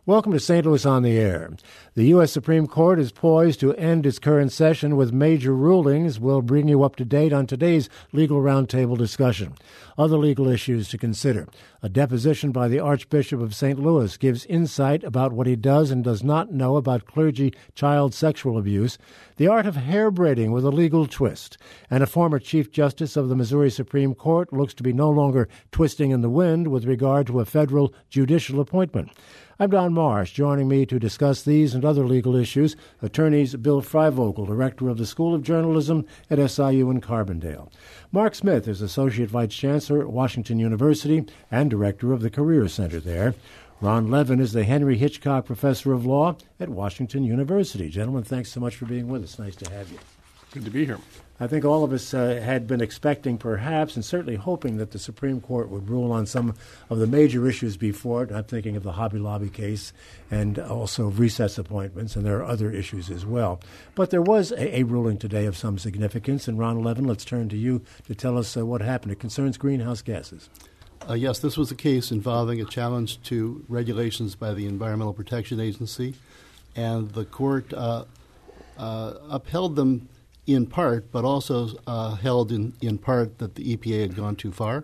Welcome to St. Louis on the Air. The U.S. Supreme Court is poised to end its current session with major rulings. We'll bring you up to date on today's legal roundtable discussion. Other legal issues to consider. A deposition by the Archbishop of St. Louis gives insight about what he does and does not know about clergy child sexual abuse. The art of hair braiding with a legal twist. And a former Chief Justice of the Missouri Supreme Court looks to be no longer twisting in the wind with regard to a federal judicial appointment. I'm Don Marsh. Joining me to discuss these and other legal issues, attorneys Bill Freivogel, Director of the School of Journalism at SIU in Carbondale. Mark Smith is Associate Vice Chancellor at Washington University and Director of the Career Center there. Ron Levin is the Henry Hitchcock Professor of Law at Washington University. Gentlemen, thanks so much for being with us. Nice to have you. Good to be here. I think all of us had been expecting perhaps and certainly hoping that the Supreme Court would rule on some of the major issues before it. I'm thinking of the Hobby Lobby case and also recess appointments, and there are other issues as well. But there was a ruling today of some significance, and Ron Levin, let's turn to you to tell us what happened. It concerns greenhouse gases. Yes, this was a case involving a challenge to regulations by the Environmental Protection Agency, and the court upheld them in part, but also held in part that the EPA had gone too far.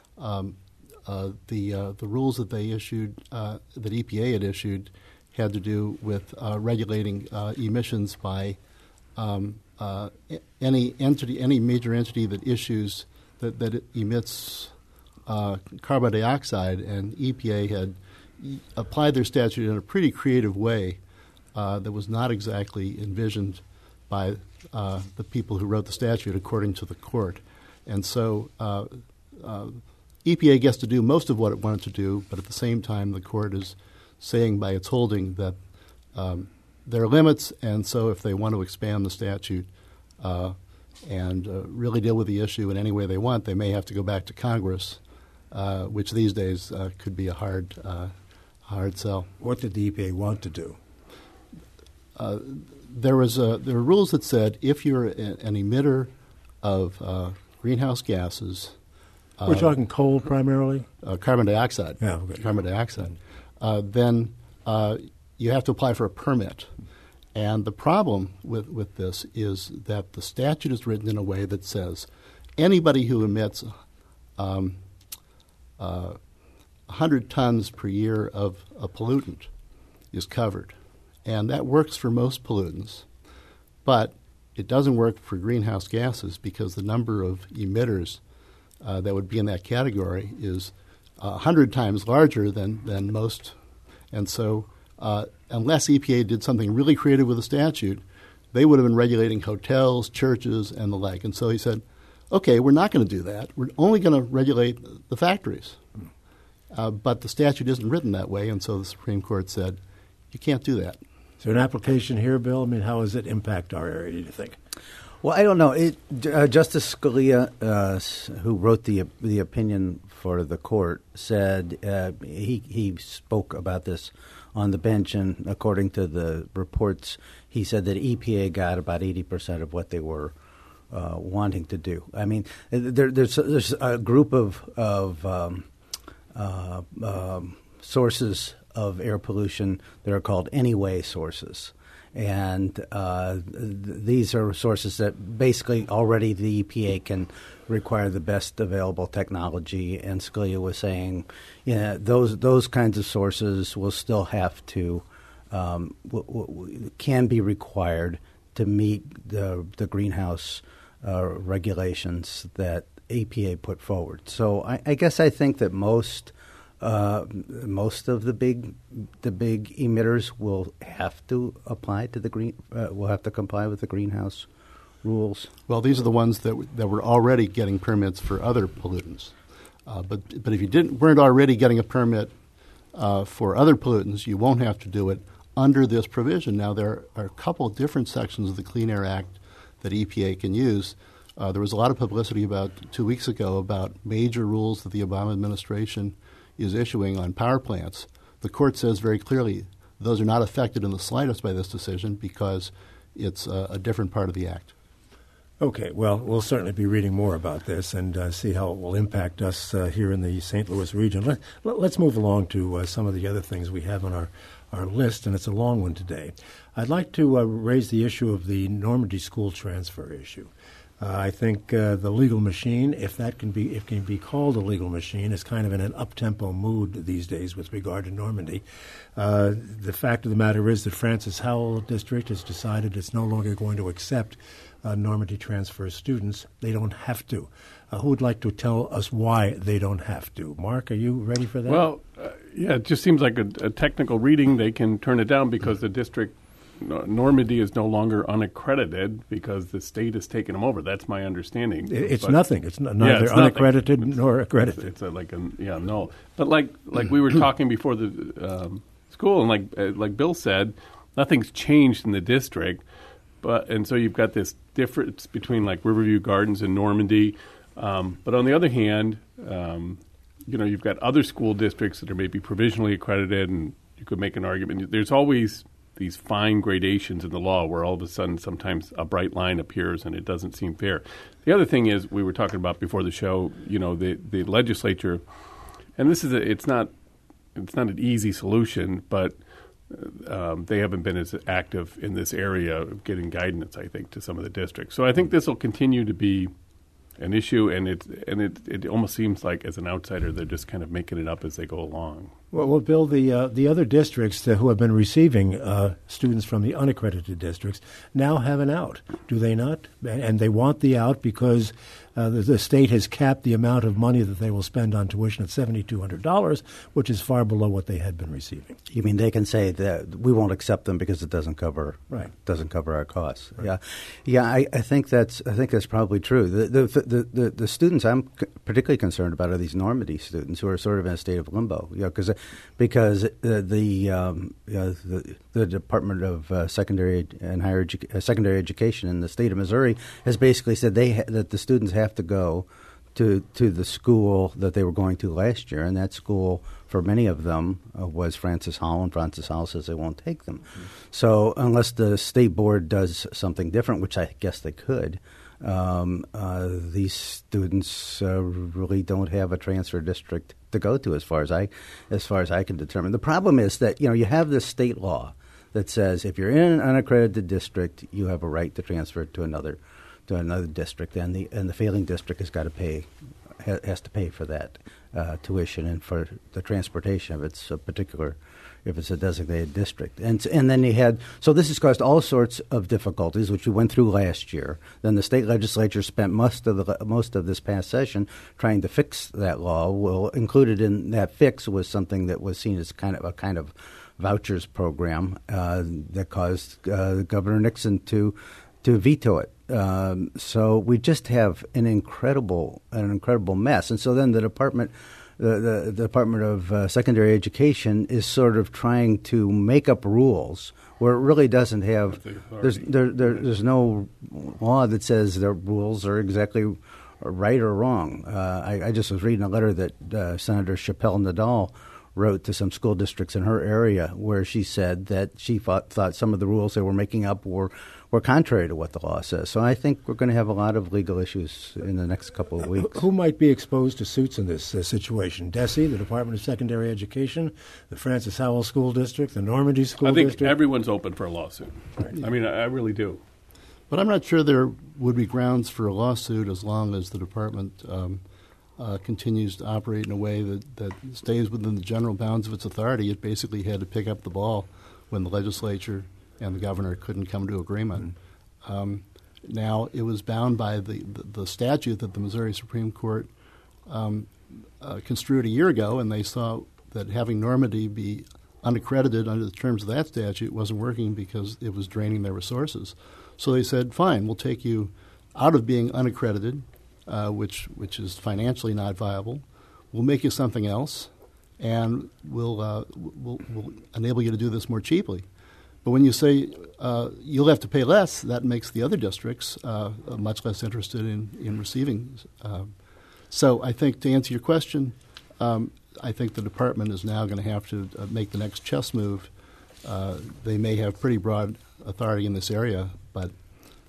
The rules that they issued, that EPA had issued, had to do with regulating emissions by any major entity that emits carbon dioxide, and EPA had applied their statute in a pretty creative way that was not exactly envisioned by the people who wrote the statute, according to the court. And so EPA gets to do most of what it wanted to do, but at the same time the court is saying by its holding that there are limits, and so if they want to expand the statute and really deal with the issue in any way they want, they may have to go back to Congress, which these days could be a hard sell. What did the EPA want to do? There were rules that said if you're an emitter of greenhouse gases, we're talking coal primarily, carbon dioxide. Yeah, okay. Carbon dioxide. Then you have to apply for a permit. And the problem with this is that the statute is written in a way that says anybody who emits 100 tons per year of a pollutant is covered. And that works for most pollutants, but it doesn't work for greenhouse gases because the number of emitters that would be in that category is 100 times larger than most. And so unless EPA did something really creative with the statute, they would have been regulating hotels, churches, and the like. And so he said, okay, we're not going to do that. We're only going to regulate the factories. But the statute isn't written that way, and so the Supreme Court said, you can't do that. Is there an application here, Bill? I mean, how does it impact our area, do you think? Well, I don't know. Justice Scalia, who wrote the opinion for the court, said he spoke about this on the bench, and according to the reports, he said that EPA got about 80% of what they were wanting to do. I mean, there's a group of sources of air pollution that are called anyway sources. And these are sources that basically already the EPA can require the best available technology. And Scalia was saying, those kinds of sources will still have to can be required to meet the greenhouse regulations that EPA put forward. So I guess I think that most of the big emitters will have to apply to will have to comply with the greenhouse rules. Well, these are the ones that were already getting permits for other pollutants. But if you weren't already getting a permit for other pollutants, you won't have to do it under this provision. Now, there are a couple of different sections of the Clean Air Act that EPA can use. There was a lot of publicity about 2 weeks ago about major rules that the Obama administration is issuing on power plants. The court says very clearly those are not affected in the slightest by this decision because it's a different part of the act. Okay, well, we'll certainly be reading more about this and see how it will impact us here in the St. Louis region. Let's move along to some of the other things we have on our list, and it's a long one today. I'd like to raise the issue of the Normandy school transfer issue. I think the legal machine, if it can be called a legal machine, is kind of in an up-tempo mood these days with regard to Normandy. The fact of the matter is that Francis Howell District has decided it's no longer going to accept Normandy transfer students. They don't have to. Who would like to tell us why they don't have to? Mark, are you ready for that? Well, yeah, it just seems like a technical reading. They can turn it down because the district, Normandy, is no longer unaccredited because the state has taken them over. That's my understanding. It's nothing. It's neither it's unaccredited nor accredited. It's no. But like we were talking before the school, and like Bill said, nothing's changed in the district. And so you've got this difference between like Riverview Gardens and Normandy. But on the other hand, you've got other school districts that are maybe provisionally accredited, and you could make an argument. There's always these fine gradations in the law where all of a sudden sometimes a bright line appears and it doesn't seem fair. The other thing is we were talking about before the show, the legislature, and it's not an easy solution, but they haven't been as active in this area of getting guidance, I think, to some of the districts. So I think this will continue to be an issue, and it almost seems like as an outsider they're just kind of making it up as they go along. Well, Bill, the other districts who have been receiving students from the unaccredited districts now have an out, do they not? And they want the out because the state has capped the amount of money that they will spend on tuition at $7,200, which is far below what they had been receiving. You mean they can say that we won't accept them because it doesn't cover our costs? Right. Yeah. I think that's probably true. The students I'm particularly concerned about are these Normandy students who are sort of in a state of limbo. Because the Department of Secondary Education in the state of Missouri has basically said that the students have to go to the school that they were going to last year, and that school for many of them was Francis Howell, and Francis Howell says they won't take them. Mm-hmm. So unless the state board does something different, which I guess they could, these students really don't have a transfer district to go to, as far as I can determine. The problem is that you have this state law that says if you're in an unaccredited district, you have a right to transfer to another district, and the failing district has to pay for that tuition and for the transportation if it's a designated district. And then so this has caused all sorts of difficulties, which we went through last year. Then the state legislature spent most of this past session trying to fix that law. Well, included in that fix was something that was seen as kind of vouchers program that caused Governor Nixon to veto it. So we just have an incredible mess. And so then the Department of Secondary Education is sort of trying to make up rules where it really doesn't have. There's no law that says the rules are exactly right or wrong. I just was reading a letter that Senator Chappelle Nadal wrote to some school districts in her area where she said that she thought some of the rules they were making up were contrary to what the law says. So I think we're going to have a lot of legal issues in the next couple of weeks. Who might be exposed to suits in this situation? DESE, the Department of Secondary Education, the Francis Howell School District, the Normandy School District? I think everyone's open for a lawsuit. Right. I mean, I really do. But I'm not sure there would be grounds for a lawsuit as long as the department continues to operate in a way that stays within the general bounds of its authority. It basically had to pick up the ball when the legislature and the governor couldn't come to agreement. Now, it was bound by the statute that the Missouri Supreme Court construed a year ago, and they saw that having Normandy be unaccredited under the terms of that statute wasn't working because it was draining their resources. So they said, fine, we'll take you out of being unaccredited, which is financially not viable. We'll make you something else, and we'll enable you to do this more cheaply. But when you say you'll have to pay less, that makes the other districts much less interested in receiving. So I think to answer your question, I think the department is now going to have to make the next chess move. They may have pretty broad authority in this area, but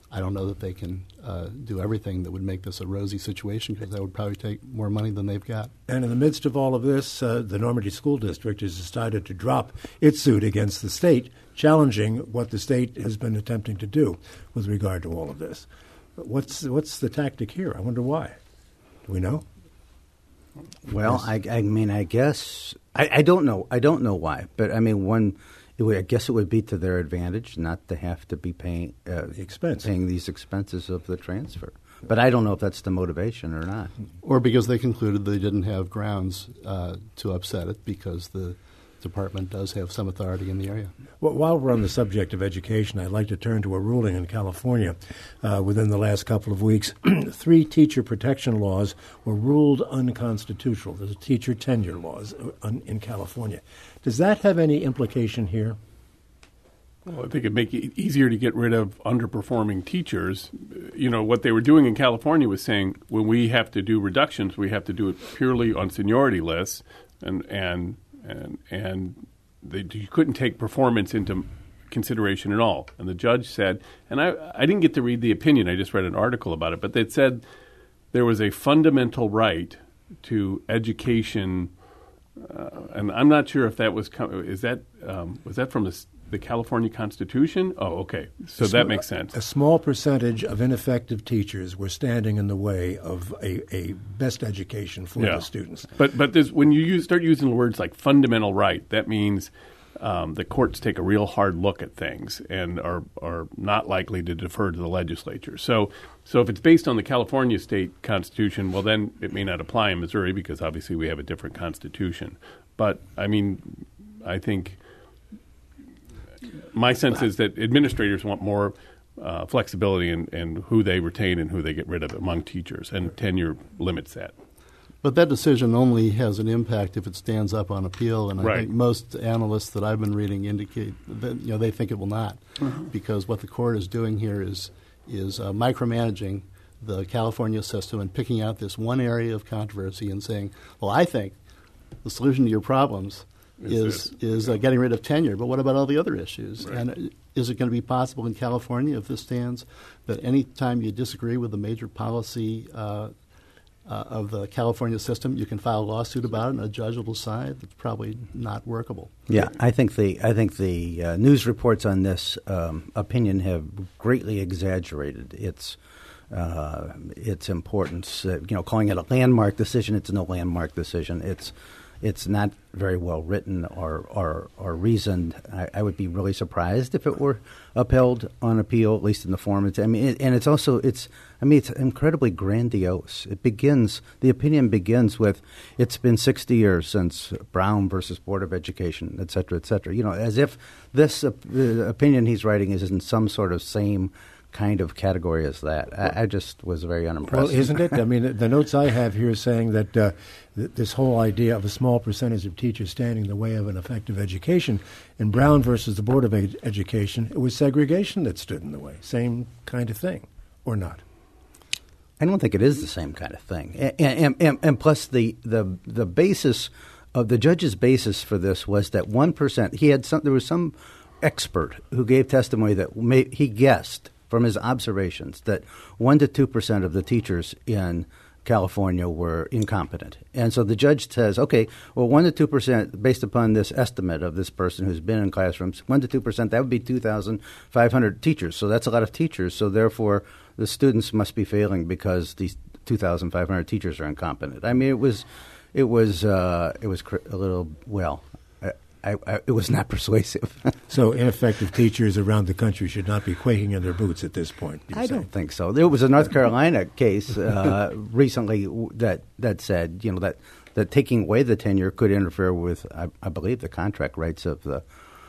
I don't know that they can do everything that would make this a rosy situation, because that would probably take more money than they've got. And in the midst of all of this, the Normandy School District has decided to drop its suit against the state, challenging what the state has been attempting to do with regard to all of this. What's the tactic here? I wonder why. Do we know? Well, I mean, I guess I don't know. I don't know why, but I mean, I guess it would be to their advantage not to have to be paying these expenses of the transfer. But I don't know if that's the motivation or not. Or because they concluded they didn't have grounds to upset it, because the department does have some authority in the area. Well, while we're on the subject of education, I'd like to turn to a ruling in California within the last couple of weeks. 3 teacher protection laws were ruled unconstitutional. There's teacher tenure laws in California. Does that have any implication here? Well, I think it'd make it easier to get rid of underperforming teachers. You know, what they were doing in California was saying, when we have to do reductions, we have to do it purely on seniority lists, and you couldn't take performance into consideration at all. And the judge said, and I didn't get to read the opinion, I just read an article about it, but they said there was a fundamental right to education, and I'm not sure if that was was that from the California Constitution? Oh, okay. So that makes sense. A small percentage of ineffective teachers were standing in the way of a best education for the students. But when you start using words like fundamental right, that means the courts take a real hard look at things and are not likely to defer to the legislature. So if it's based on the California state constitution, well, then it may not apply in Missouri, because obviously we have a different constitution. But, I mean, I think my sense is that administrators want more flexibility in who they retain and who they get rid of among teachers, and tenure limits that. But that decision only has an impact if it stands up on appeal, and I think most analysts that I've been reading indicate that they think it will not, because what the court is doing here is micromanaging the California system and picking out this one area of controversy and saying, well, I think the solution to your problems is getting rid of tenure, but what about all the other issues? Right. And is it going to be possible in California, if this stands, that any time you disagree with the major policy of the California system, you can file a lawsuit about it and a judge will decide? It's probably not workable. Yeah, I think the news reports on this opinion have greatly exaggerated its importance. Calling it a landmark decision, it's no landmark decision. It's not very well written or reasoned. I would be really surprised if it were upheld on appeal, at least in the form. It's incredibly grandiose. The opinion begins with, it's been 60 years since Brown versus Board of Education, et cetera, as if this opinion he's writing is in some sort of same kind of category as that. I just was very unimpressed. Well, isn't it? I mean, the notes I have here saying that this whole idea of a small percentage of teachers standing in the way of an effective education, in Brown versus the Board of Education, it was segregation that stood in the way. Same kind of thing, or not? I don't think it is the same kind of thing. And plus, the basis of the judge's basis for this was that 1%. There was some expert who gave testimony that he guessed from his observations that 1 to 2% of the teachers in California were incompetent. And so the judge says, okay, well, 1 to 2%, based upon this estimate of this person who's been in classrooms, 1 to 2%, that would be 2,500 teachers. So that's a lot of teachers. So therefore, the students must be failing because these 2,500 teachers are incompetent. I mean, it was a little, well, it was not persuasive. So ineffective teachers around the country should not be quaking in their boots at this point. I don't think so. There was a North Carolina case recently that said, that taking away the tenure could interfere with, I believe, the contract rights of the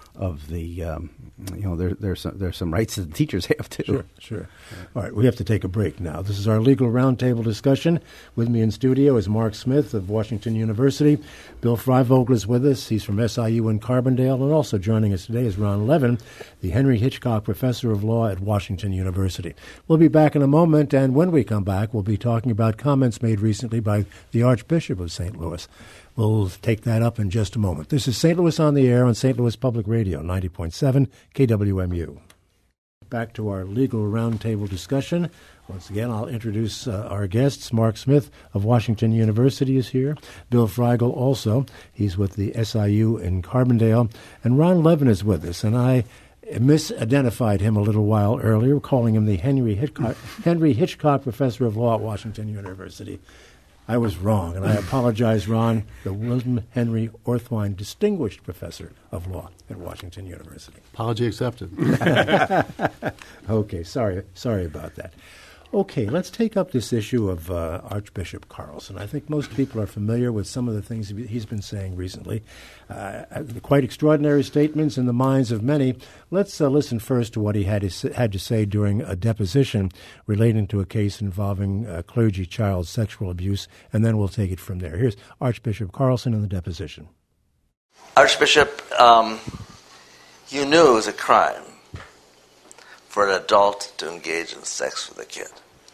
there's some rights that the teachers have too. Sure. All right, we have to take a break now. This is our legal roundtable discussion. With me in studio is Mark Smith of Washington University. Bill Freivogel is with us. He's from SIU in Carbondale. And also joining us today is Ron Levin, the Henry Hitchcock Professor of Law at Washington University. We'll be back in a moment, and when we come back, we'll be talking about comments made recently by the Archbishop of St. Louis. We'll take that up in just a moment. This is St. Louis on the Air on St. Louis Public Radio, 90.7 KWMU. Back to our legal roundtable discussion. Once again, I'll introduce our guests. Mark Smith of Washington University is here. Bill Fragel also. He's with the SIU in Carbondale. And Ron Levin is with us. And I misidentified him a little while earlier, calling him the Henry Hitchcock Professor of Law at Washington University. I was wrong, and I apologize, Ron, the William Henry Orthwein Distinguished Professor of Law at Washington University. Apology accepted. Okay, sorry about that. Okay, let's take up this issue of Archbishop Carlson. I think most people are familiar with some of the things he's been saying recently. Quite extraordinary statements in the minds of many. Let's listen first to what he had to say during a deposition relating to a case involving clergy child sexual abuse, and then we'll take it from there. Here's Archbishop Carlson in the deposition. Archbishop, you knew it was a crime for an adult to engage in sex with a kid.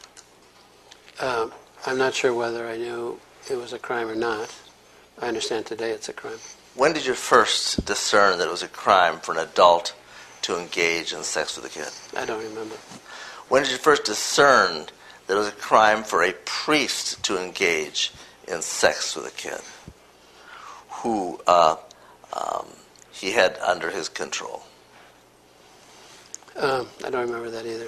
I'm not sure whether I knew it was a crime or not. I understand today it's a crime. When did you first discern that it was a crime for an adult to engage in sex with a kid? I don't remember. When did you first discern that it was a crime for a priest to engage in sex with a kid who he had under his control? I don't remember that either.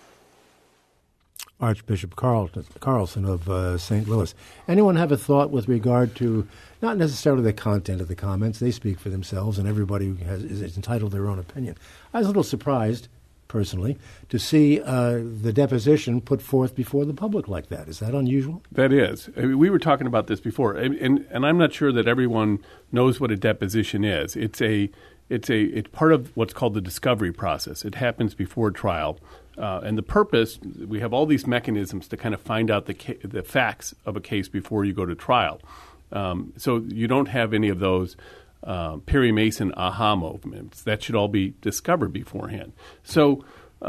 Archbishop Carlson of St. Louis. Anyone have a thought with regard to not necessarily the content of the comments? They speak for themselves, and everybody is entitled to their own opinion. I was a little surprised, personally, to see the deposition put forth before the public like that. Is that unusual? That is. I mean, we were talking about this before, and I'm not sure that everyone knows what a deposition is. It's part of what's called the discovery process. It happens before trial. And the purpose, we have all these mechanisms to kind of find out the facts of a case before you go to trial. So you don't have any of those Perry Mason aha moments. That should all be discovered beforehand. So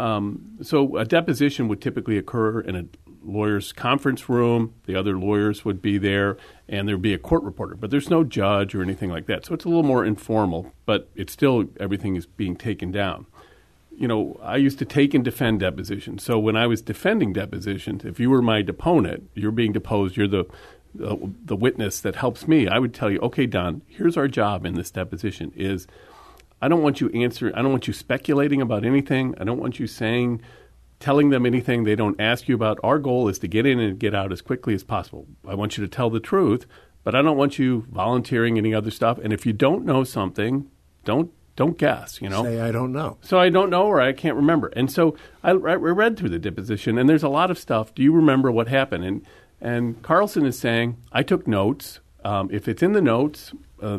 a deposition would typically occur in a lawyer's conference room. The other lawyers would be there, and there would be a court reporter. But there's no judge or anything like that. So it's a little more informal, but it's still everything is being taken down. You know, I used to take and defend depositions. So when I was defending depositions, if you were my deponent, you're being deposed, you're the witness that helps me, I would tell you, okay, Don, here's our job in this deposition is I don't want you speculating about anything. I don't want you telling them anything they don't ask you about. Our goal is to get in and get out as quickly as possible. I want you to tell the truth, but I don't want you volunteering any other stuff. And if you don't know something, don't guess, you know. Say, I don't know. So I don't know or I can't remember. And so I read through the deposition, and there's a lot of stuff. Do you remember what happened? And Carlson is saying, I took notes. If it's in the notes,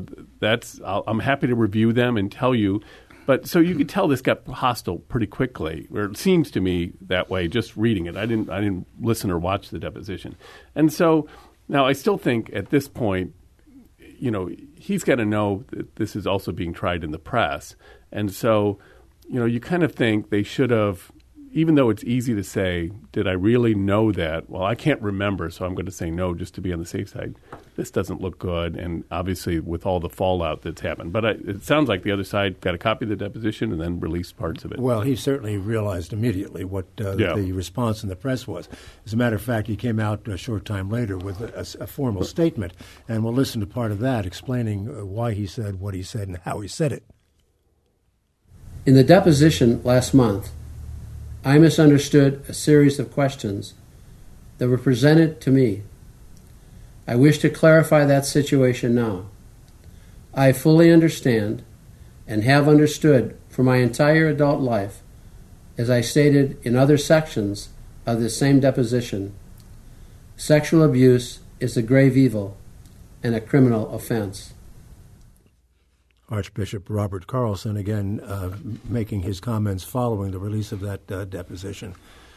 I'm happy to review them and tell you. But so you could tell this got hostile pretty quickly, or it seems to me that way, just reading it. I didn't listen or watch the deposition. And so now I still think at this point, you know, he's got to know that this is also being tried in the press. And so, you know, you kind of think they should have, even though it's easy to say, did I really know that? Well, I can't remember, so I'm going to say no just to be on the safe side. This doesn't look good, and obviously with all the fallout that's happened. But it sounds like the other side got a copy of the deposition and then released parts of it. Well, he certainly realized immediately what the response in the press was. As a matter of fact, he came out a short time later with a formal statement, and we'll listen to part of that explaining why he said what he said and how he said it. In the deposition last month, I misunderstood a series of questions that were presented to me. I wish to clarify that situation now. I fully understand and have understood for my entire adult life, as I stated in other sections of this same deposition, sexual abuse is a grave evil and a criminal offense. Archbishop Robert Carlson, again, making his comments following the release of that deposition.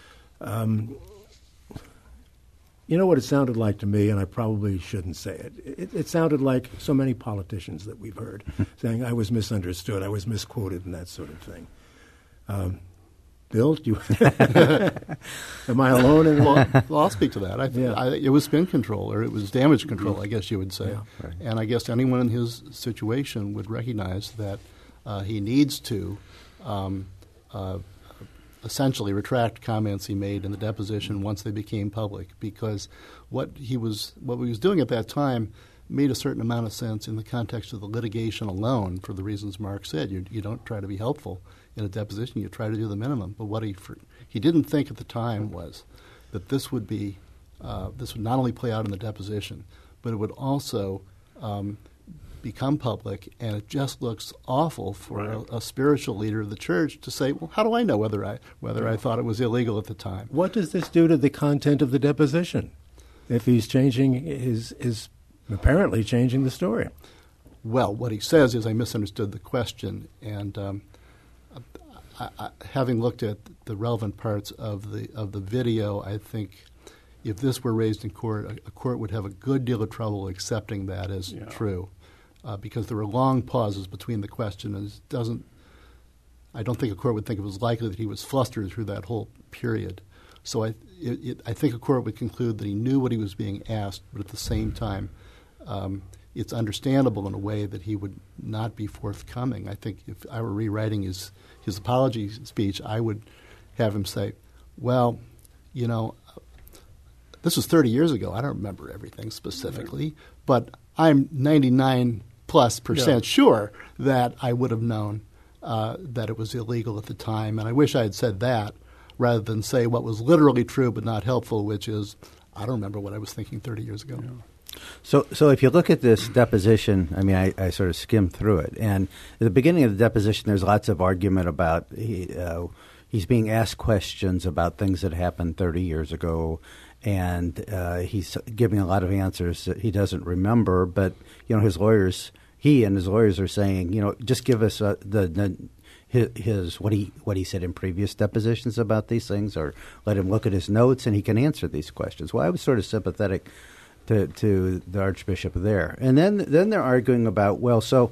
You know what it sounded like to me, and I probably shouldn't say it. It sounded like so many politicians that we've heard saying, I was misunderstood, I was misquoted, and that sort of thing. Bill, do you am I alone in that? Well, I'll speak to that. It was spin control, or it was damage control, I guess you would say. Yeah, right. And I guess anyone in his situation would recognize that he needs to essentially retract comments he made in the deposition once they became public, because what he was doing at that time made a certain amount of sense in the context of the litigation alone, for the reasons Mark said. You don't try to be helpful in a deposition; you try to do the minimum. But what he didn't think at the time was that this would not only play out in the deposition, but it would also become public, and it just looks awful for a spiritual leader of the church to say, well, how do I know whether I thought it was illegal at the time? What does this do to the content of the deposition if he's changing his apparently changing the story? Well, what he says is, I misunderstood the question, and having looked at the relevant parts of the video, I think if this were raised in court, a court would have a good deal of trouble accepting that as true. Because there were long pauses between the questions. I don't think a court would think it was likely that he was flustered through that whole period. So I think a court would conclude that he knew what he was being asked, but at the same time, it's understandable in a way that he would not be forthcoming. I think if I were rewriting his apology speech, I would have him say, well, this was 30 years ago. I don't remember everything specifically, but I'm 99+% sure that I would have known that it was illegal at the time, and I wish I had said that rather than say what was literally true but not helpful, which is I don't remember what I was thinking 30 years ago. Yeah. So if you look at this deposition, I mean, I sort of skimmed through it, and at the beginning of the deposition, there's lots of argument about he's being asked questions about things that happened 30 years ago. And he's giving a lot of answers that he doesn't remember, but his lawyers, he and his lawyers are saying, just give us his what he said in previous depositions about these things, or let him look at his notes and he can answer these questions. Well, I was sort of sympathetic to the Archbishop there, and then they're arguing about, well, so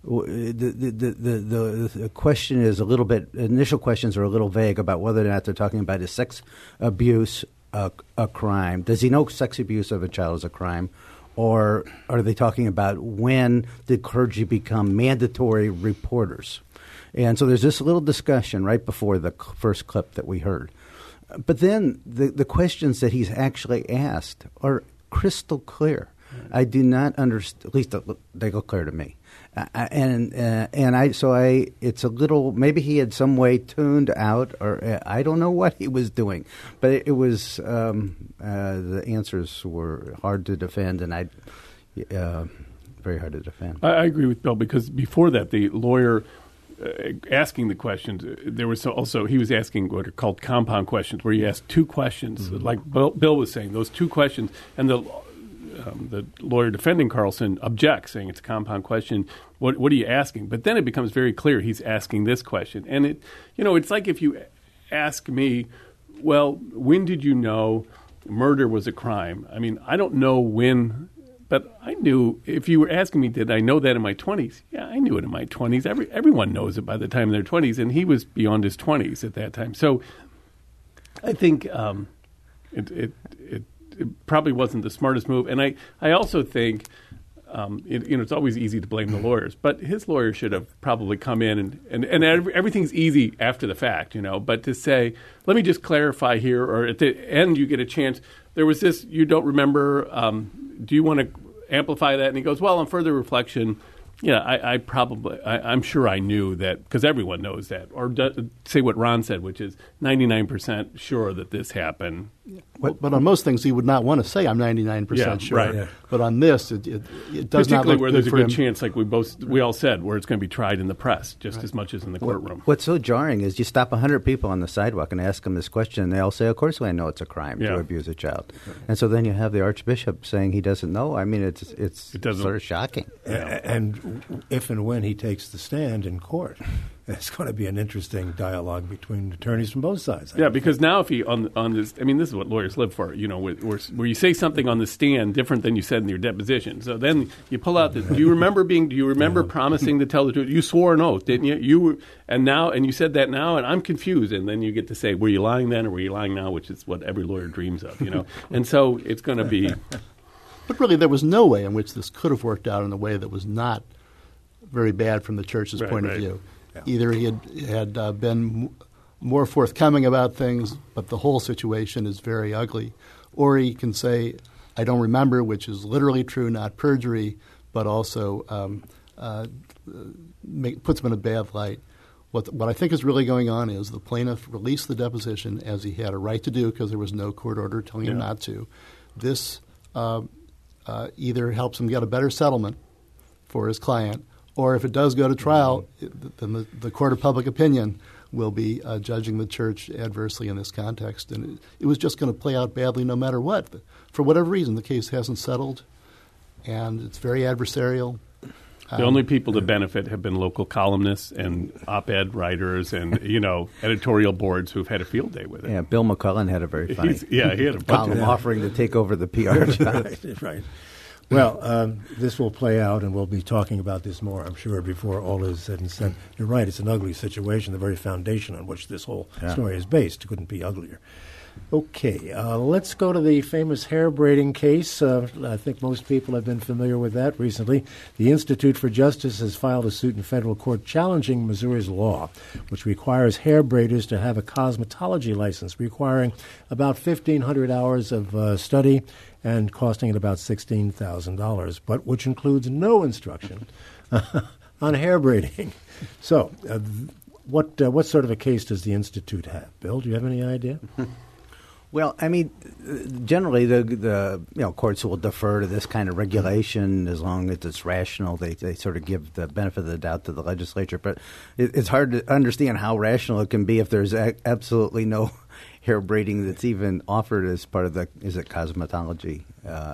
the question is a little bit. Initial questions are a little vague about whether or not they're talking about his sex abuse. A crime. Does he know sex abuse of a child is a crime? Or are they talking about when did clergy become mandatory reporters? And so there's this little discussion right before the first clip that we heard. But then the questions that he's actually asked are crystal clear. I do not understand, at least they go clear to me. It's a little, maybe he had some way tuned out, or I don't know what he was doing, but it was the answers were hard to defend, and very hard to defend. I agree with Bill, because before that, the lawyer asking the questions, there was also, he was asking what are called compound questions, where he asked two questions, like Bill was saying, those two questions, and the lawyer defending Carlson objects, saying it's a compound question. What are you asking? But then it becomes very clear he's asking this question. And it's like if you ask me, well, when did you know murder was a crime? I mean, I don't know when, but I knew. If you were asking me, did I know that in my 20s? Yeah, I knew it in my 20s. Everyone knows it by the time in their 20s, and he was beyond his 20s at that time. So I think it probably wasn't the smartest move. And I also think, it's always easy to blame the lawyers, but his lawyer should have probably come in and everything's easy after the fact, but to say, let me just clarify here, or at the end you get a chance, there was this, you don't remember, do you want to amplify that? And he goes, well, on further reflection, I'm sure I knew that, because everyone knows that. Or say what Ron said, which is 99% sure that this happened. But on most things, he would not want to say, I'm 99% sure. Right. Yeah. But on this, it does not look where good there's for a good him. chance, like we all said, where it's going to be tried in the press just as much as in the courtroom. What's so jarring is you stop 100 people on the sidewalk and ask them this question, and they all say, of course I know it's a crime to abuse a child. And so then you have the Archbishop saying he doesn't know. I mean, it's sort of shocking. And if and when he takes the stand in court, it's going to be an interesting dialogue between attorneys from both sides. Yeah, because now if he on this, I mean, this is what lawyers live for, where you say something on the stand different than you said in your deposition. So then you pull out this. Do you remember promising to tell the truth? You swore an oath, didn't you? And you said that now, and I'm confused. And then you get to say, were you lying then or were you lying now? Which is what every lawyer dreams of, And so it's going to be. But really, there was no way in which this could have worked out in a way that was not very bad from the church's point of view. Yeah. Either he had been more forthcoming about things, but the whole situation is very ugly. Or he can say, I don't remember, which is literally true, not perjury, but also puts him in a bad light. What I think is really going on is the plaintiff released the deposition as he had a right to do because there was no court order telling him not to. This either helps him get a better settlement for his client, or if it does go to trial, then the court of public opinion will be judging the church adversely in this context. And it was just going to play out badly no matter what. For whatever reason, the case hasn't settled, and it's very adversarial. The only people to benefit have been local columnists and op-ed writers and, editorial boards who've had a field day with it. Yeah, Bill McClellan had a very funny he had a bunch column of offering to take over the PR job. Right. Well, this will play out, and we'll be talking about this more, I'm sure, before all is said and said. You're right, it's an ugly situation. The very foundation on which this whole story is based couldn't be uglier. Okay, let's go to the famous hair braiding case. I think most people have been familiar with that recently. The Institute for Justice has filed a suit in federal court challenging Missouri's law, which requires hair braiders to have a cosmetology license, requiring about 1,500 hours of study and costing it about $16,000, but which includes no instruction on hair braiding. So, what sort of a case does the Institute have? Bill, do you have any idea? Well, I mean, generally the courts will defer to this kind of regulation as long as it's rational. They sort of give the benefit of the doubt to the legislature, but it's hard to understand how rational it can be if there's absolutely no hair braiding that's even offered as part of the cosmetology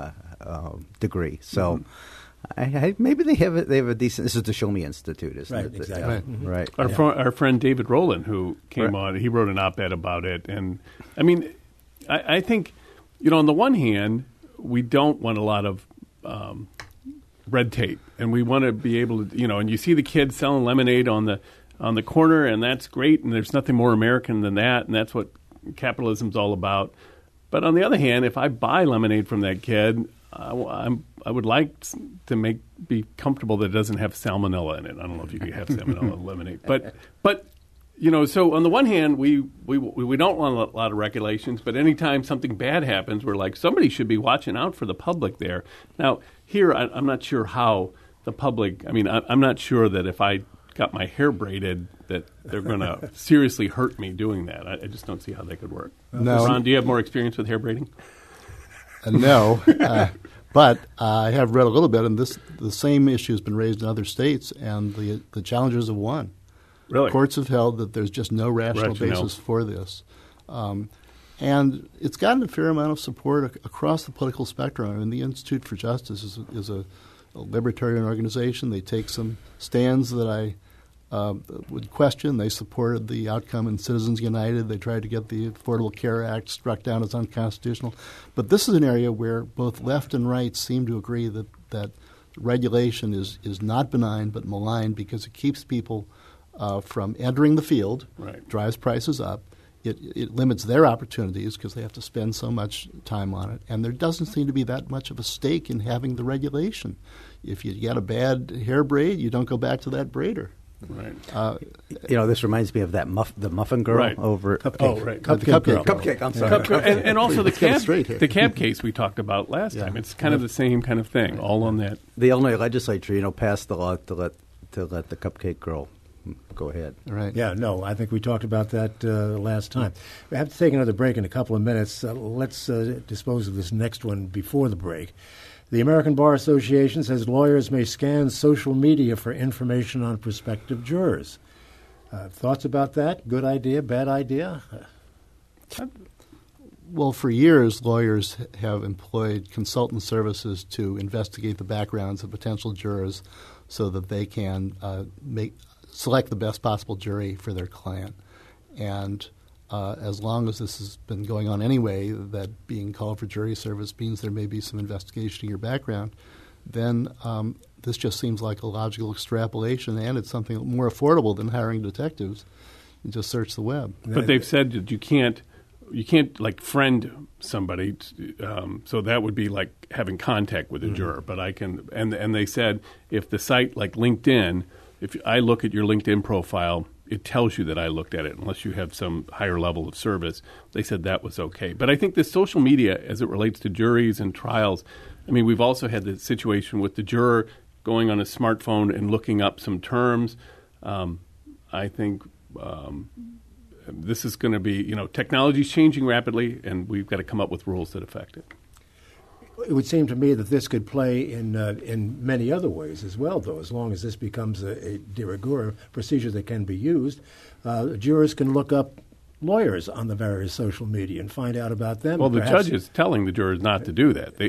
degree. So. Maybe they have a decent. This is the Show Me Institute, isn't it? Exactly. Right. Our friend David Rowland, who came on, he wrote an op-ed about it, and I mean, I think, on the one hand, we don't want a lot of red tape, and we want to be able to, and you see the kids selling lemonade on the corner, and that's great, and there's nothing more American than that, and that's what capitalism's all about. But on the other hand, if I buy lemonade from that kid, I would like to be comfortable that it doesn't have salmonella in it. I don't know if you can have salmonella in lemonade, but so on the one hand, we don't want a lot of regulations, but anytime something bad happens, we're like, somebody should be watching out for the public there. Now, here, I'm not sure how the public, I'm not sure that if I got my hair braided that they're going to seriously hurt me doing that. I just don't see how that could work. No. Ron, do you have more experience with hair braiding? No. But I have read a little bit, and the same issue has been raised in other states, and the challengers have won. Really? Courts have held that there's just no rational basis for this. And it's gotten a fair amount of support across the political spectrum. And the Institute for Justice is a libertarian organization. They take some stands that I would question. They supported the outcome in Citizens United. They tried to get the Affordable Care Act struck down as unconstitutional. But this is an area where both left and right seem to agree that regulation is not benign but malign because it keeps people from entering the field, drives prices up. It limits their opportunities because they have to spend so much time on it. And there doesn't seem to be that much of a stake in having the regulation. If you get a bad hair braid, you don't go back to that braider. Right. This reminds me of that the Muffin Girl over Cupcake. Oh, right. Cupcake Girl. Cupcake. I'm sorry. And also the cab case we talked about last time. It's kind of the same kind of thing, all on that. The Illinois legislature, passed the law to let the Cupcake Girl go ahead. Right. Yeah, no, I think we talked about that last time. We have to take another break in a couple of minutes. Let's dispose of this next one before the break. The American Bar Association says lawyers may scan social media for information on prospective jurors. Thoughts about that? Good idea, bad idea? Well, for years, lawyers have employed consultant services to investigate the backgrounds of potential jurors so that they can select the best possible jury for their client. And as long as this has been going on anyway, that being called for jury service means there may be some investigation in your background, then this just seems like a logical extrapolation, and it's something more affordable than hiring detectives and just search the web. But they've said that you can't like friend somebody, so that would be like having contact with a juror. But I can, and they said if the site like LinkedIn, if I look at your LinkedIn profile it tells you that I looked at it, unless you have some higher level of service. They said that was okay. But I think the social media, as it relates to juries and trials, I mean, we've also had the situation with the juror going on a smartphone and looking up some terms. I think this is going to be, technology's changing rapidly, and we've got to come up with rules that affect it. It would seem to me that this could play in many other ways as well, though, as long as this becomes a de rigueur procedure that can be used. Jurors can look up lawyers on the various social media and find out about them. Well, the judge is telling the jurors not to do that.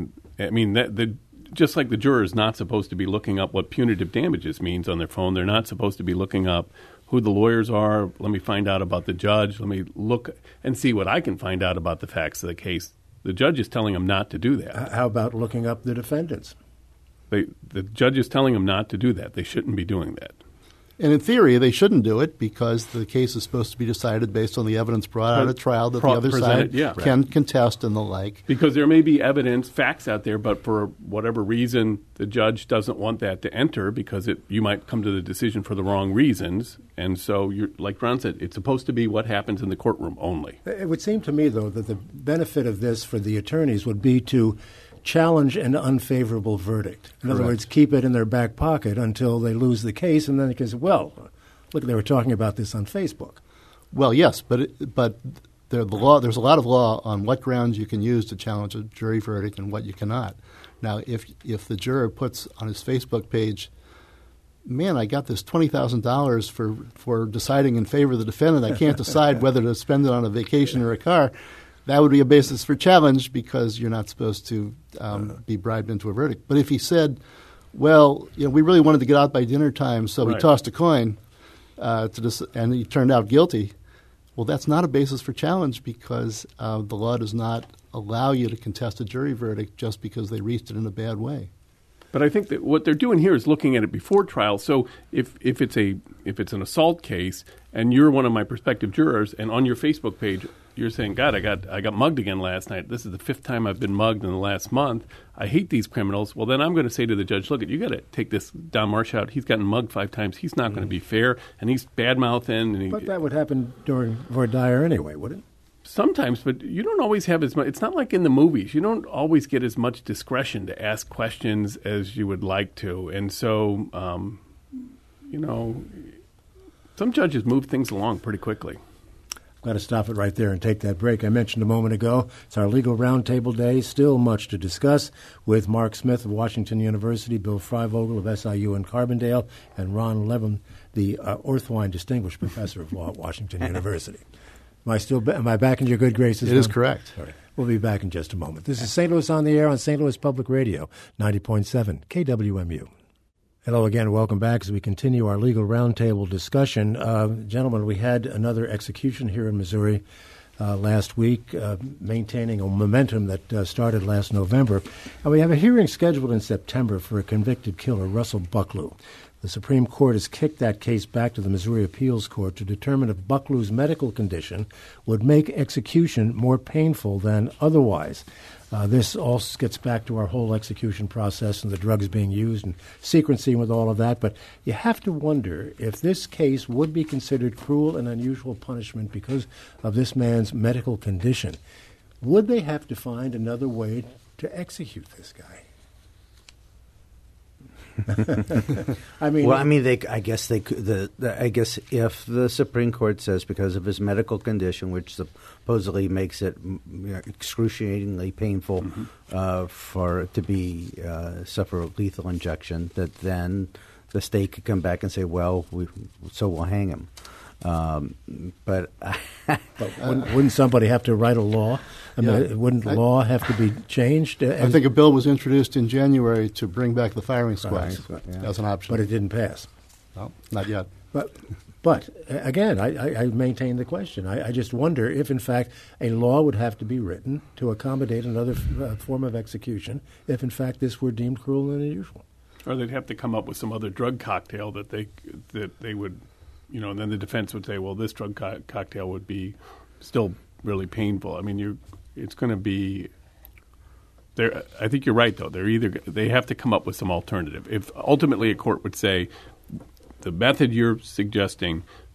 Just like the juror is not supposed to be looking up what punitive damages means on their phone, they're not supposed to be looking up who the lawyers are. Let me find out about the judge. Let me look and see what I can find out about the facts of the case. The judge is telling them not to do that. How about looking up the defendants? The judge is telling them not to do that. They shouldn't be doing that. And in theory, they shouldn't do it because the case is supposed to be decided based on the evidence brought out at trial that the other side can contest and the like. Because there may be evidence, facts out there, but for whatever reason, the judge doesn't want that to enter because you might come to the decision for the wrong reasons. And so, like Ron said, it's supposed to be what happens in the courtroom only. It would seem to me, though, that the benefit of this for the attorneys would be to challenge an unfavorable verdict. In other words, keep it in their back pocket until they lose the case, and then they can say, well, look, they were talking about this on Facebook. Well, yes, but there's a lot of law on what grounds you can use to challenge a jury verdict and what you cannot. Now, if the juror puts on his Facebook page, man, I got this $20,000 for deciding in favor of the defendant, I can't decide whether to spend it on a vacation or a car, that would be a basis for challenge because you're not supposed to be bribed into a verdict. But if he said, well, we really wanted to get out by dinner time, so we tossed a coin, and he turned out guilty, well, that's not a basis for challenge because the law does not allow you to contest a jury verdict just because they reached it in a bad way. But I think that what they're doing here is looking at it before trial. So if it's an assault case and you're one of my prospective jurors, and on your Facebook page you're saying, God, I got mugged again last night. This is the 5th time I've been mugged in the last month. I hate these criminals. Well, then I'm going to say to the judge, look, you got to take this Don Marsh out. He's gotten mugged 5 times. He's not going to be fair, and he's bad-mouthing. But that would happen during voir dire anyway, would it? Sometimes, but you don't always have as much. It's not like in the movies. You don't always get as much discretion to ask questions as you would like to. And so, some judges move things along pretty quickly. Got to stop it right there and take that break. I mentioned a moment ago, it's our legal roundtable day. Still much to discuss with Mark Smith of Washington University, Bill Freivogel of SIU in Carbondale, and Ron Levin, the Orthwein Distinguished Professor of Law at Washington University. Am I back in your good graces? It is correct. All right. We'll be back in just a moment. This is St. Louis on the Air on St. Louis Public Radio, 90.7 KWMU. Hello again. Welcome back as we continue our legal roundtable discussion. Gentlemen, we had another execution here in Missouri last week, maintaining a momentum that started last November. And we have a hearing scheduled in September for a convicted killer, Russell Bucklew. The Supreme Court has kicked that case back to the Missouri Appeals Court to determine if Bucklew's medical condition would make execution more painful than otherwise. This also gets back to our whole execution process and the drugs being used and secrecy with all of that. But you have to wonder if this case would be considered cruel and unusual punishment because of this man's medical condition. Would they have to find another way to execute this guy? I guess they could. I guess if the Supreme Court says because of his medical condition, which supposedly makes it excruciatingly painful for it to be suffer a lethal injection, that then the state could come back and say, "Well, we'll hang him." But wouldn't somebody have to write a law? Wouldn't law have to be changed? I think a bill was introduced in January to bring back the firing squad as an option. But it didn't pass. No, not yet. But again, I maintain the question. I just wonder if, in fact, a law would have to be written to accommodate another form of execution if, in fact, this were deemed cruel and unusual. Or they'd have to come up with some other drug cocktail that they would... and then the defense would say, well, this drug cocktail would be still really painful. I mean, it's going to be there. I think you're right, though. They have to come up with some alternative. If ultimately a court would say the method you're suggesting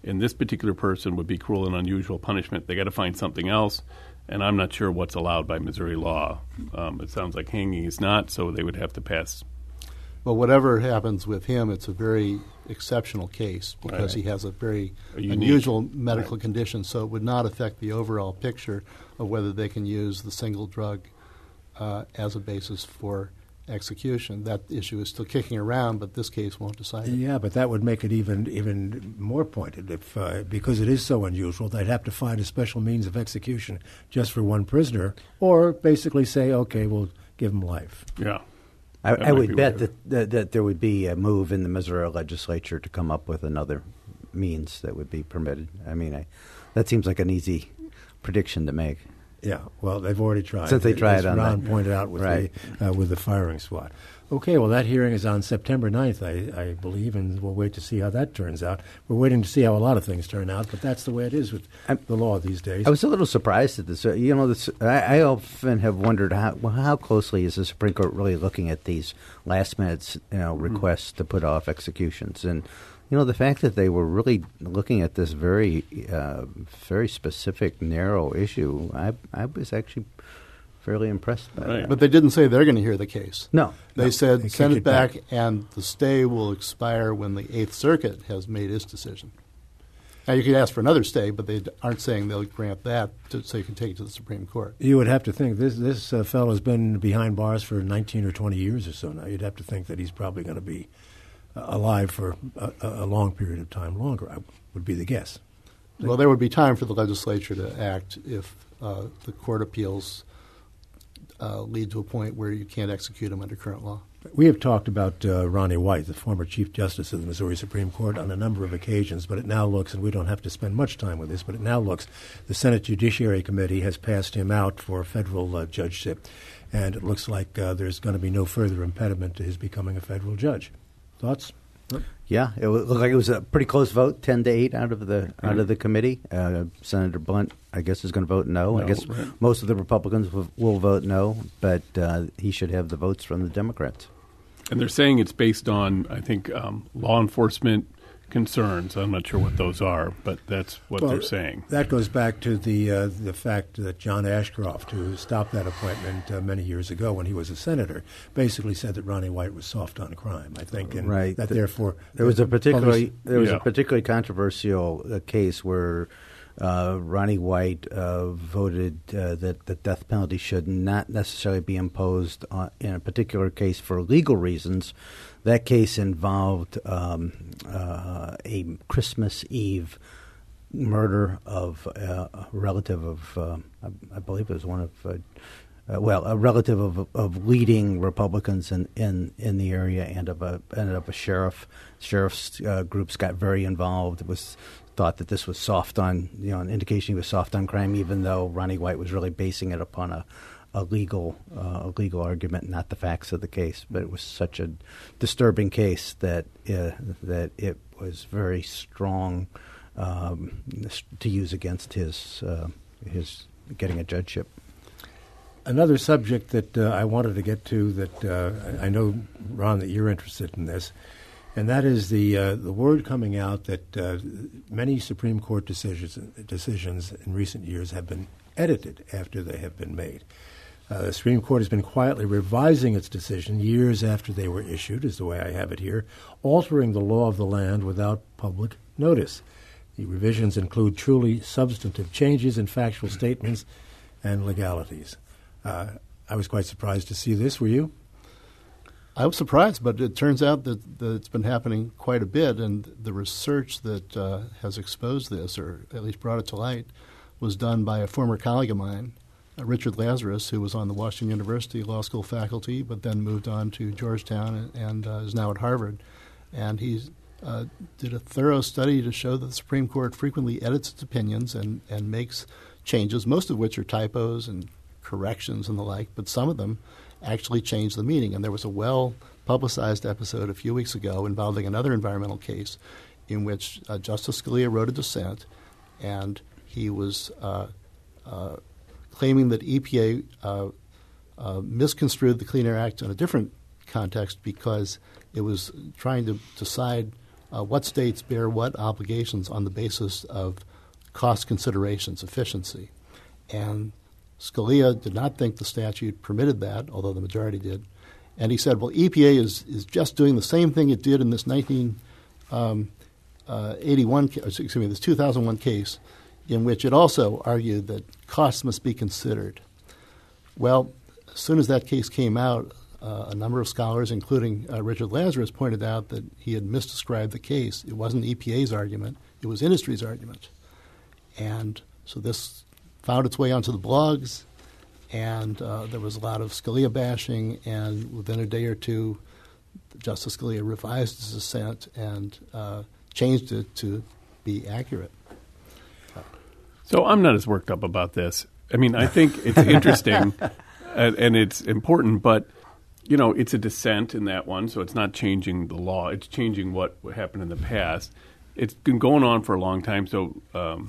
and this particular person would be cruel and unusual punishment. They got to find something else, and I'm not sure what's allowed by Missouri law. It sounds like hanging is not, so they would have to pass. Well, whatever happens with him, it's a very exceptional case because he has a very unusual medical condition, so it would not affect the overall picture of whether they can use the single drug as a basis for execution. That issue is still kicking around, but this case won't decide it. Yeah, but that would make it even more pointed. If because it is so unusual, they'd have to find a special means of execution just for one prisoner, or basically say, okay, we'll give him life. Yeah. I would bet that there would be a move in the Missouri legislature to come up with another means that would be permitted. I mean, that seems like an easy prediction to make. Yeah, well, they've already tried. Since they tried as on Ron that. pointed out with the firing squad. Okay, well, that hearing is on September 9th, I believe, and we'll wait to see how that turns out. We're waiting to see how a lot of things turn out, but that's the way it is with the law these days. I was a little surprised at this. I often have wondered how closely is the Supreme Court really looking at these last-minute requests to put off executions. And, the fact that they were really looking at this very specific, narrow issue, I was actually fairly impressed by that. But they didn't say they're going to hear the case. No. They said send it back, and the stay will expire when the Eighth Circuit has made its decision. Now, you could ask for another stay, but they aren't saying they'll grant that so you can take it to the Supreme Court. You would have to think this fellow has been behind bars for 19 or 20 years or so now. You'd have to think that he's probably going to be alive for a long period of time longer, would be the guess. Well, there would be time for the legislature to act if the court appeals lead to a point where you can't execute him under current law. We have talked about Ronnie White, the former Chief Justice of the Missouri Supreme Court, on a number of occasions, but it now looks, and we don't have to spend much time with this, but it now looks the Senate Judiciary Committee has passed him out for federal judgeship, and it looks like there's going to be no further impediment to his becoming a federal judge. Thoughts? Yeah, it looked like it was a pretty close vote, 10-8 out of the committee. Senator Blunt, I guess, is going to vote no. I guess most of the Republicans will vote no, but he should have the votes from the Democrats. And they're saying it's based on, I think, law enforcement concerns. I'm not sure what those are, but that's what they're saying. That goes back to the fact that John Ashcroft, who stopped that appointment many years ago when he was a senator, basically said that Ronnie White was soft on crime. I think, and that therefore there was a particularly controversial case where Ronnie White voted that the death penalty should not necessarily be imposed in a particular case for legal reasons. That case involved a Christmas Eve murder of a relative of, I believe it was one of, a relative of leading Republicans in the area, and of a sheriff. Sheriff's groups got very involved. It was thought that this was soft on, an indication he was soft on crime, even though Ronnie White was really basing it upon a legal argument, not the facts of the case. But it was such a disturbing case that it was very strong to use against his getting a judgeship. Another subject that I wanted to get to that I know, Ron, that you're interested in this, and that is the word coming out that many Supreme Court decisions in recent years have been edited after they have been made. The Supreme Court has been quietly revising its decision years after they were issued, is the way I have it here, altering the law of the land without public notice. The revisions include truly substantive changes in factual statements and legalities. I was quite surprised to see this. Were you? I was surprised, but it turns out that it's been happening quite a bit, and the research that has exposed this, or at least brought it to light, was done by a former colleague of mine, Richard Lazarus, who was on the Washington University Law School faculty, but then moved on to Georgetown and is now at Harvard. And he did a thorough study to show that the Supreme Court frequently edits its opinions and makes changes, most of which are typos and corrections and the like, but some of them actually change the meaning. And there was a well-publicized episode a few weeks ago involving another environmental case in which Justice Scalia wrote a dissent, and he was claiming that EPA misconstrued the Clean Air Act in a different context because it was trying to decide what states bear what obligations on the basis of cost considerations, efficiency. And Scalia did not think the statute permitted that, although the majority did. And he said, well, EPA is just doing the same thing it did in this 2001 case, in which it also argued that costs must be considered. Well, as soon as that case came out, a number of scholars, including Richard Lazarus, pointed out that he had misdescribed the case. It wasn't EPA's argument. It was industry's argument. And so this found its way onto the blogs, and there was a lot of Scalia bashing, and within a day or two, Justice Scalia revised his dissent and changed it to be accurate. So I'm not as worked up about this. I mean, I think it's interesting and it's important, but, you know, it's a dissent in that one, so it's not changing the law. It's changing what happened in the past. It's been going on for a long time. So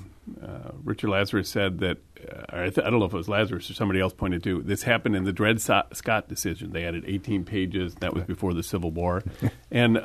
Richard Lazarus said that, I don't know if it was Lazarus or somebody else pointed to, this happened in the Dred Scott decision. They added 18 pages. That was before the Civil War. And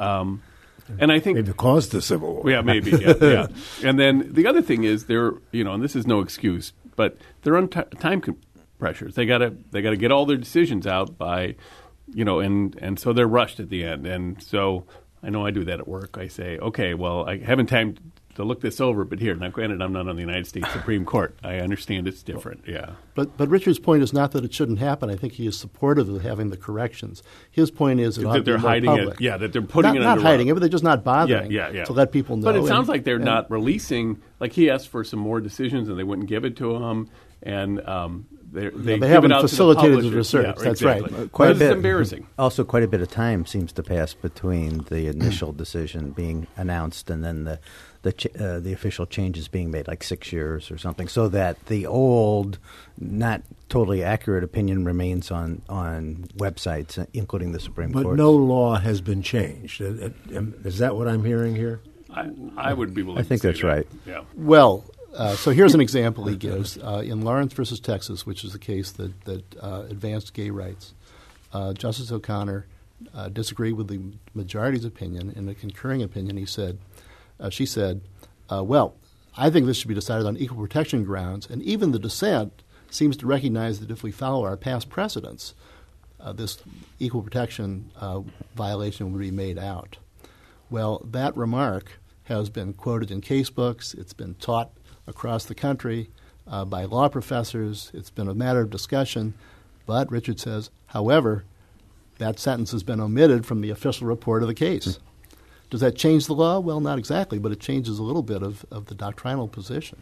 I think maybe caused the Civil War. Yeah, maybe. Yeah. And then the other thing is they're, you know, and this is no excuse, but they're on time pressures. They gotta get all their decisions out by, you know, and so they're rushed at the end. And so I know I do that at work. I say, okay, well, I haven't time to look this over, but here. Now, granted, I'm not on the United States Supreme Court. I understand it's different. Yeah. But Richard's point is not that it shouldn't happen. I think he is supportive of having the corrections. His point is that they're hiding public. it. Yeah, that they're putting it not under hiding it, but they're just not bothering to let people know. But it sounds like they're not releasing. Like he asked for some more decisions, and they wouldn't give it to him. And they haven't it out facilitated to the research. Yeah, That's exactly. right. Quite a bit. It's embarrassing. Also, quite a bit of time seems to pass between the initial decision being announced and then the official changes being made, like 6 years or something, so that the old, not totally accurate opinion remains on websites, including the Supreme Court. But no law has been changed. Is that what I'm hearing here? I would be willing to I think say that's that. right. Yeah. Well, so here's an example he gives. In Lawrence versus Texas, which is a case that advanced gay rights, Justice O'Connor disagreed with the majority's opinion. In a concurring opinion, she said, well, I think this should be decided on equal protection grounds, and even the dissent seems to recognize that if we follow our past precedents, this equal protection violation would be made out. Well, that remark has been quoted in case books. It's been taught across the country by law professors. It's been a matter of discussion. But Richard says, however, that sentence has been omitted from the official report of the case. Does that change the law? Well, not exactly, but it changes a little bit of the doctrinal position.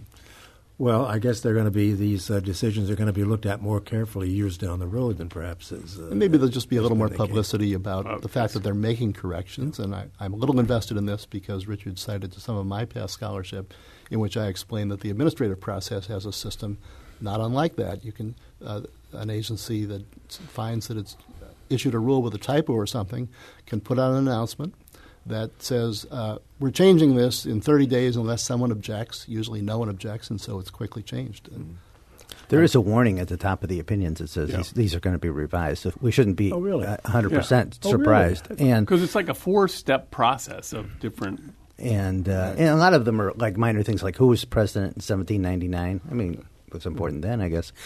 Well, I guess they're going to be these decisions are going to be looked at more carefully years down the road than perhaps as. And maybe there'll just be a little more publicity about the fact that they're making corrections. And I'm a little invested in this because Richard cited to some of my past scholarship in which I explained that the administrative process has a system not unlike that. You can an agency that finds that it's issued a rule with a typo or something can put out an announcement that says, we're changing this in 30 days unless someone objects. Usually no one objects, and so it's quickly changed. And there is a warning at the top of the opinions that says these are going to be revised. So we shouldn't be 100% surprised. Really? And because it's like a 4-step process of different... And a lot of them are like minor things, like who was president in 1799? I mean... What's important then, I guess.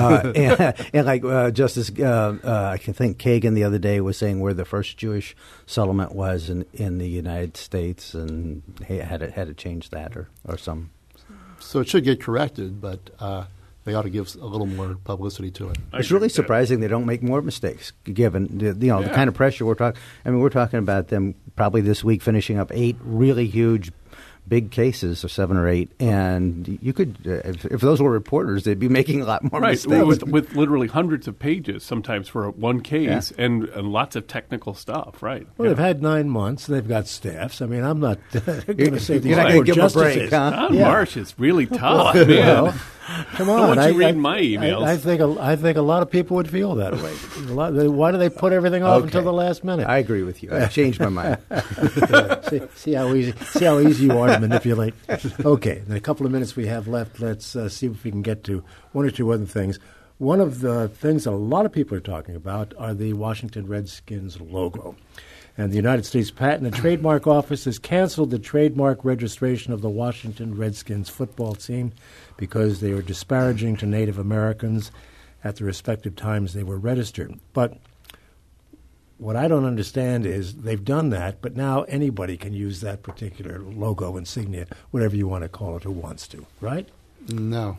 And like Justice, I can think Kagan the other day was saying where the first Jewish settlement was in the United States, and he had to change that or some. So it should get corrected, but they ought to give a little more publicity to it. It's really surprising they don't make more mistakes, given the kind of pressure we're talking. I mean, we're talking about them probably this week finishing up 8 really huge. Big cases, or 7 or 8, and you could, if those were reporters, they'd be making a lot more mistakes. With literally hundreds of pages sometimes for one case and lots of technical stuff, right? Well, they've had 9 months. They've got staffs. I mean, I'm not going to say these you're not going to give them a break, huh? Don Marsh is really tough, man. Well, come on. I want you read my emails. I think a lot of people would feel that way. Why do they put everything off until the last minute? I agree with you. I changed my mind. see how easy you are to manipulate. Okay, in a couple of minutes we have left, let's see if we can get to one or two other things. One of the things that a lot of people are talking about are the Washington Redskins logo. And the United States Patent and Trademark Office has canceled the trademark registration of the Washington Redskins football team because they were disparaging to Native Americans at the respective times they were registered. But what I don't understand is they've done that, but now anybody can use that particular logo, insignia, whatever you want to call it, who wants to, right? No.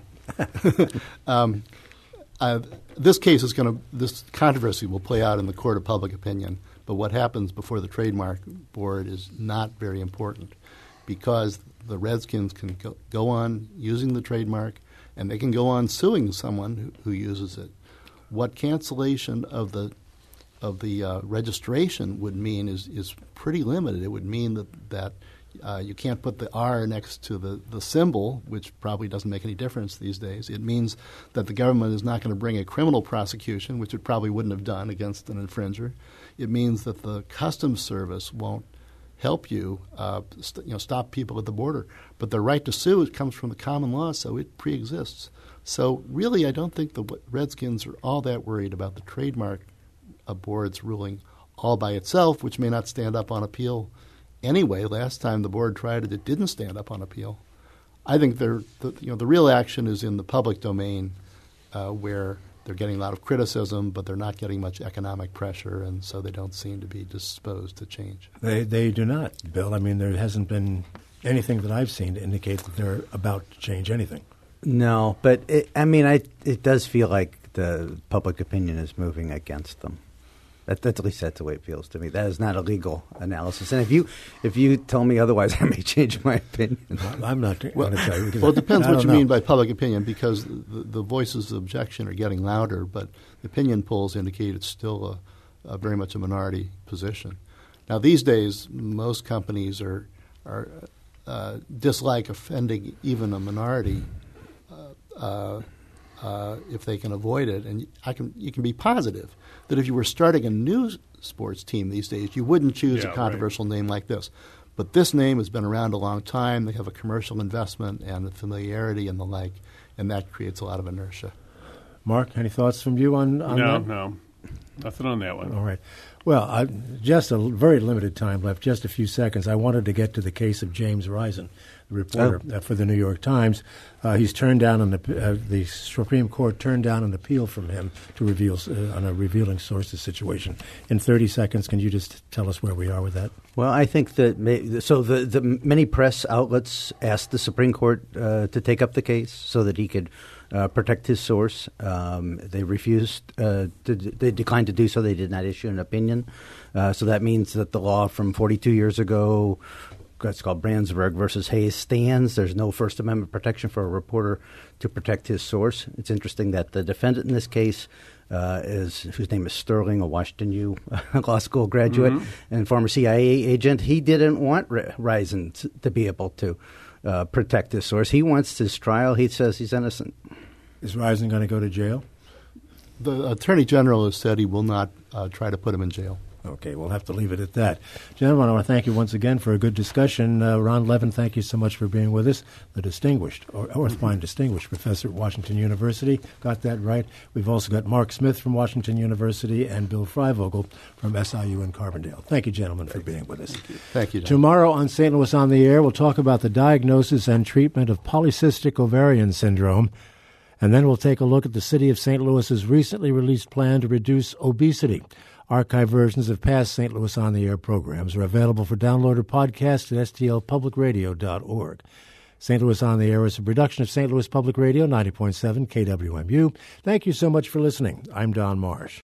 This case is this controversy will play out in the court of public opinion, but what happens before the trademark board is not very important because the Redskins can go on using the trademark and they can go on suing someone who uses it. What cancellation of the registration would mean is pretty limited. It would mean that you can't put the R next to the symbol, which probably doesn't make any difference these days. It means that the government is not going to bring a criminal prosecution, which it probably wouldn't have done against an infringer. It means that the Customs Service won't help you, stop people at the border. But the right to sue, it comes from the common law, so it preexists. So really, I don't think the Redskins are all that worried about the trademark board's ruling all by itself, which may not stand up on appeal anyway. Last time the board tried it, it didn't stand up on appeal. I think the real action is in the public domain, where they're getting a lot of criticism, but they're not getting much economic pressure, and so they don't seem to be disposed to change. They do not, Bill. I mean, there hasn't been anything that I've seen to indicate that they're about to change anything. No, but it does feel like the public opinion is moving against them. At least that's the way it feels to me. That is not a legal analysis. And if you tell me otherwise, I may change my opinion. I'm not going to tell you. Well, it depends what you mean by public opinion, because the voices of objection are getting louder, but opinion polls indicate it's still a very much a minority position. Now, these days, most companies are dislike offending even a minority if they can avoid it. And you can be positive that if you were starting a new sports team these days, you wouldn't choose a controversial name like this. But this name has been around a long time. They have a commercial investment and a familiarity and the like, and that creates a lot of inertia. Mark, any thoughts from you on that? No. Nothing on that one. All right. Well, just a very limited time left, just a few seconds. I wanted to get to the case of James Risen, the reporter for the New York Times. He's turned down the Supreme Court turned down an appeal from him to reveal on a revealing sources situation. In 30 seconds, can you just tell us where we are with that? Well, I think that the many press outlets asked the Supreme Court to take up the case so that he could protect his source. They refused. They declined to do so. They did not issue an opinion. So that means that the law from 42 years ago, that's called Brandsburg versus Hayes, stands. There's no First Amendment protection for a reporter to protect his source. It's interesting that the defendant in this case whose name is Sterling, a Washington U law school graduate and former CIA agent. He didn't want Risen to be able to protect his source. He wants his trial. He says he's innocent. Is Risen going to go to jail? The Attorney General has said he will not try to put him in jail. Okay, we'll have to leave it at that. Gentlemen, I want to thank you once again for a good discussion. Ron Levin, thank you so much for being with us. The distinguished, or Orthwein Distinguished Professor at Washington University. Got that right. We've also got Mark Smith from Washington University and Bill Freivogel from SIU in Carbondale. Thank you, gentlemen, for being with us. Thank you, John. Tomorrow on St. Louis on the Air, we'll talk about the diagnosis and treatment of polycystic ovarian syndrome. And then we'll take a look at the city of St. Louis's recently released plan to reduce obesity. Archive versions of past St. Louis on the Air programs are available for download or podcast at stlpublicradio.org. St. Louis on the Air is a production of St. Louis Public Radio, 90.7 KWMU. Thank you so much for listening. I'm Don Marsh.